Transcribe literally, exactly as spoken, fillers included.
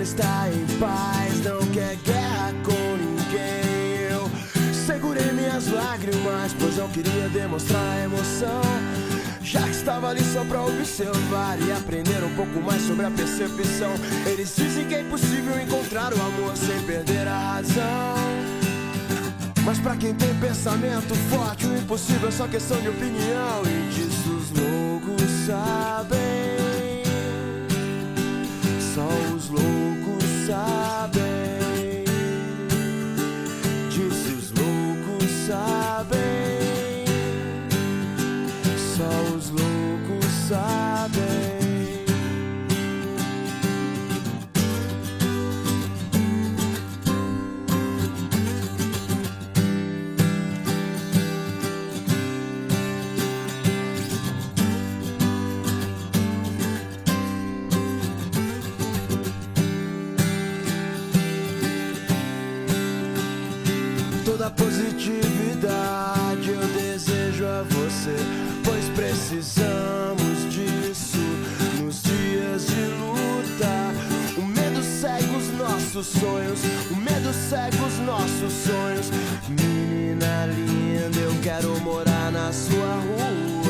está em paz, não quer guerra com ninguém. Eu segurei minhas lágrimas, pois não queria demonstrar a emoção, já que estava ali só pra observar e aprender um pouco mais sobre a percepção. Eles dizem que é impossível encontrar o amor sem perder a razão, mas pra quem tem pensamento forte, o impossível é só questão de opinião. E disso os loucos sabem, só os loucos sabem. Disso os loucos sabem, só os loucos sabem. Toda positividade eu desejo a você, pois precisamos disso nos dias de luta. O medo cega os nossos sonhos, o medo cega os nossos sonhos. Menina linda, eu quero morar na sua rua.